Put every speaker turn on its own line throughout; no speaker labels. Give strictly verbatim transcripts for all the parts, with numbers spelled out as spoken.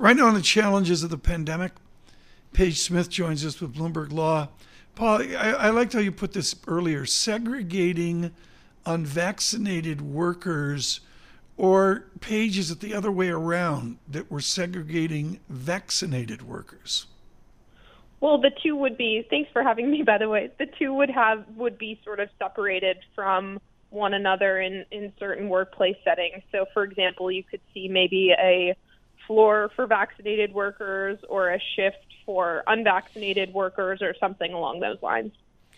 Right now on the challenges of the pandemic, Paige Smith joins us with Bloomberg Law. Paul, I, I liked how you put this earlier, segregating unvaccinated workers, or Paige, is it the other way around, that we're segregating vaccinated workers?
Well, the two would be, thanks for having me, by the way, the two would have would be sort of separated from one another in, in certain workplace settings. So, for example, you could see maybe a floor for vaccinated workers or a shift for unvaccinated workers or something along those lines.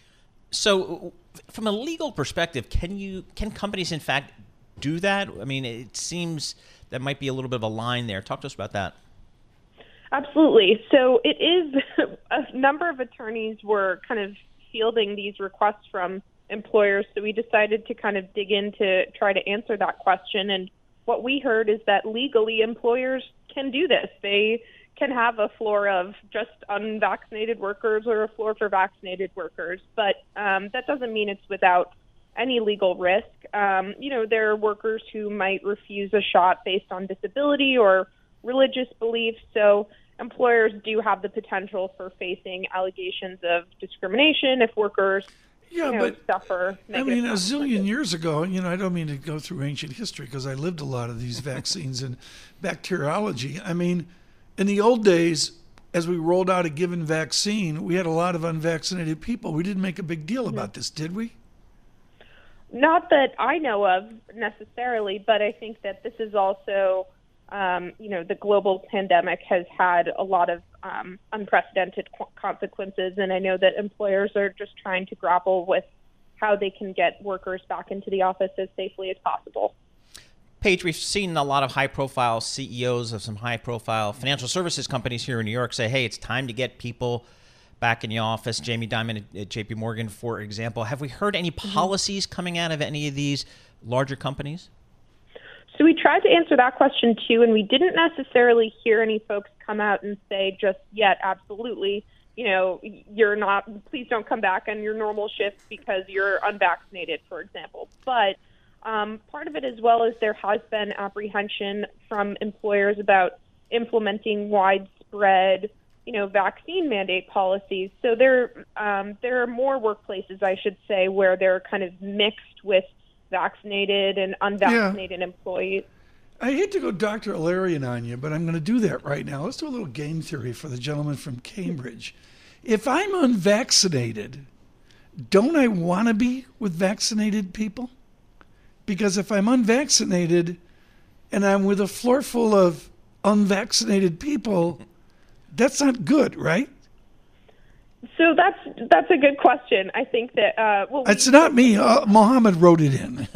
So from a legal perspective, can you can companies in fact do that? I mean, it seems that might be a little bit of a line there. Talk to us about that.
Absolutely. So it is a number of attorneys were kind of fielding these requests from employers. So we decided to kind of dig in to try to answer that question. And what we heard is that legally employers can do this. They can have a floor of just unvaccinated workers or a floor for vaccinated workers. But um, that doesn't mean it's without any legal risk. Um, you know, there are workers who might refuse a shot based on disability or religious beliefs. So employers do have the potential for facing allegations of discrimination if workers
yeah,
you know,
but,
suffer
I mean, a zillion years ago, you know, I don't mean to go through ancient history because I lived a lot of these vaccines and bacteriology. I mean, in the old days, as we rolled out a given vaccine, we had a lot of unvaccinated people. We didn't make a big deal about this, did we?
Not that I know of necessarily, but I think that this is also, um, you know, the global pandemic has had a lot of um, unprecedented qu- consequences. And I know that employers are just trying to grapple with how they can get workers back into the office as safely as possible.
Paige, we've seen a lot of high-profile C E Os of some high-profile financial services companies here in New York say, hey, it's time to get people back in the office. Jamie Dimon at J P Morgan, for example. Have we heard any policies mm-hmm. coming out of any of these larger companies?
So we tried to answer that question, too, and we didn't necessarily hear any folks come out and say just yet, absolutely, you know, you're not, please don't come back on your normal shifts because you're unvaccinated, for example. But um, part of it as well is there has been apprehension from employers about implementing widespread, you know, vaccine mandate policies. So there, um, there are more workplaces, I should say, where they're kind of mixed with vaccinated and unvaccinated yeah. employees.
I hate to go Doctor Alarian on you, but I'm going to do that right now. Let's do a little game theory for the gentleman from Cambridge. If I'm unvaccinated, don't I want to be with vaccinated people? Because if I'm unvaccinated and I'm with a floor full of unvaccinated people, that's not good, right?
So that's that's a good question. I think that uh, well,
it's we, not me. Uh, Mohammed wrote it in.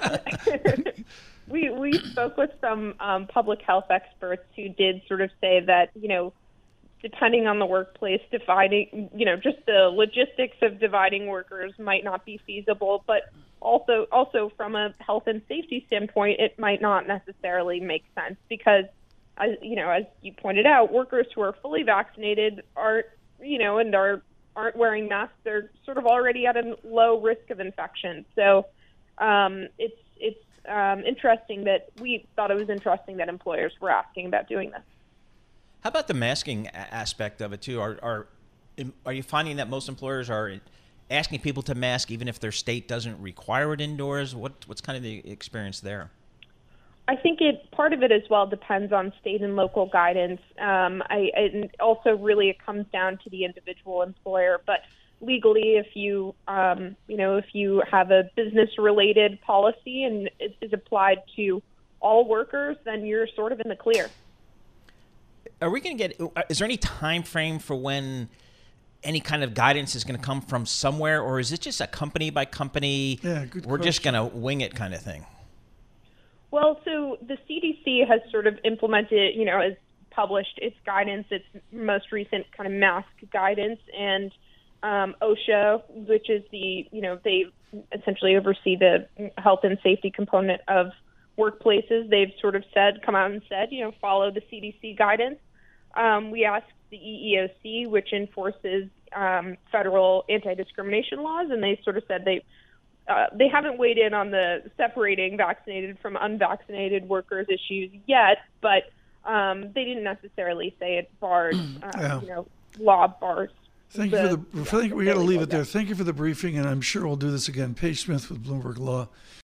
we we spoke with some um, public health experts who did sort of say that, you know, depending on the workplace, dividing, you know, just the logistics of dividing workers might not be feasible, but also also from a health and safety standpoint, it might not necessarily make sense because, as you know, as you pointed out, workers who are fully vaccinated are, you know, and are aren't wearing masks, they're sort of already at a low risk of infection. So um, it's it's um, interesting that we thought it was interesting that employers were asking about doing this.
How about the masking aspect of it too? Are are are you finding that most employers are asking people to mask even if their state doesn't require it indoors? What what's kind of the experience there?
I think it part of it as well depends on state and local guidance. Um, I and also really it comes down to the individual employer. But legally, if you um, you know if you have a business related policy and it is applied to all workers, then you're sort of in the clear.
Are we going to get? Is there any time frame for when any kind of guidance is going to come from somewhere, or is it just a company by company?
Yeah, good
We're
question.
just going to wing it kind of thing.
Well, so the C D C has sort of implemented, you know, has published its guidance, its most recent kind of mask guidance, and um, OSHA, which is the, you know, they essentially oversee the health and safety component of workplaces. They've sort of said, come out and said, you know, follow the C D C guidance. Um, we asked the E E O C, which enforces um, federal anti-discrimination laws, and they sort of said they Uh, they haven't weighed in on the separating vaccinated from unvaccinated workers issues yet, but Um, they didn't necessarily say it barred, uh,
Yeah.
you know, law bars.
Thank you for the.
yeah,
I think we got to leave it there.
death.
Thank you for the briefing, and I'm sure we'll do this again. Paige Smith with Bloomberg Law.